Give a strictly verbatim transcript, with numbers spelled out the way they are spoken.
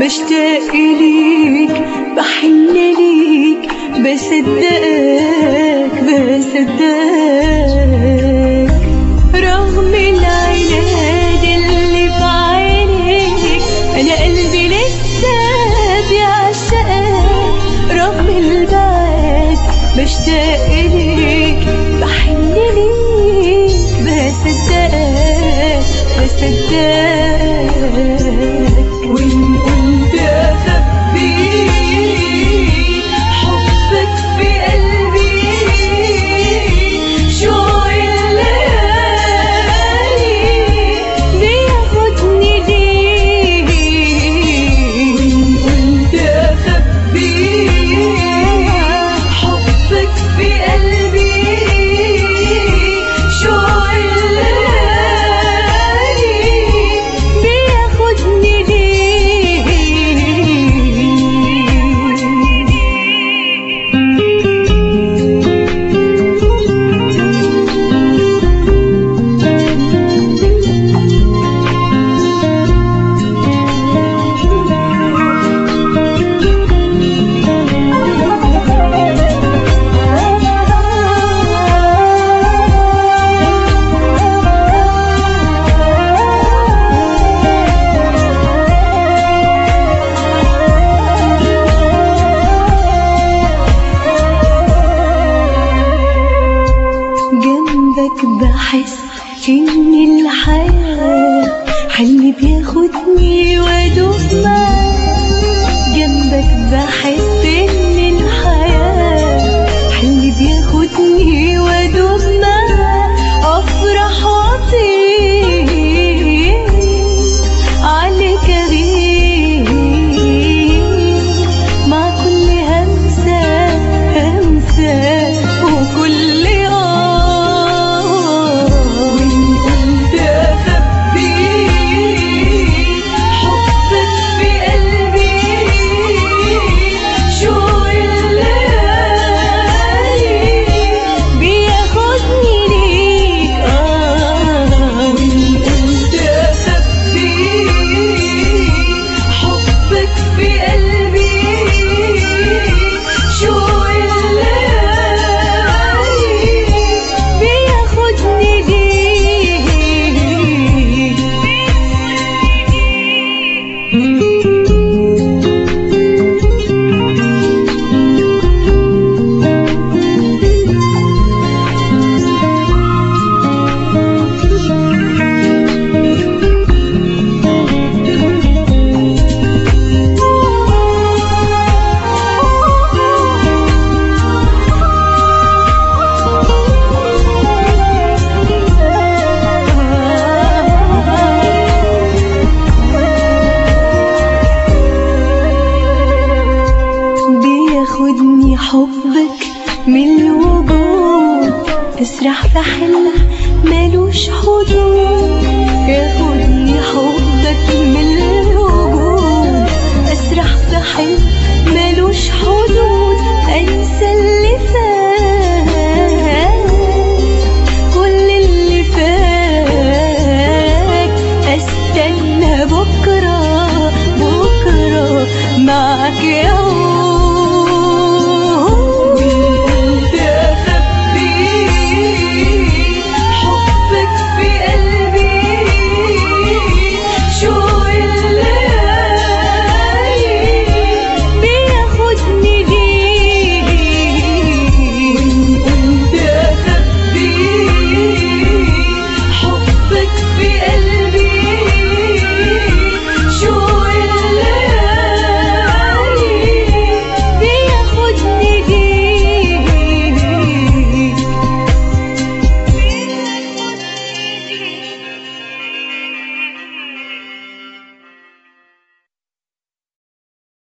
بشتاق ليك بحن ليك بصدقك بصدقك رغم العناد اللي في عينيك أنا قلبي لسه بيعشقك رغم البعد بشتاق ليك بحن ليك بصدقك بصدقك وإن قلت أخبي حبك في قلبي شوق الليالي بياخدني ليك وإن قلت أخبي حبك في قلبي شوق الليالي بياخدني بحس إن الحياة حلم بياخدني وأدوب معاه جنبك بحس إن الحياة حلم بياخدني وأدوب معاه أفرح وأطير عليك أغير مع كل همسة همسة وكل بياخدني حبك من الوجود اسرح في حلم ملوش حدود ياخدني حبك من الوجود اسرح في حلم ملوش حدود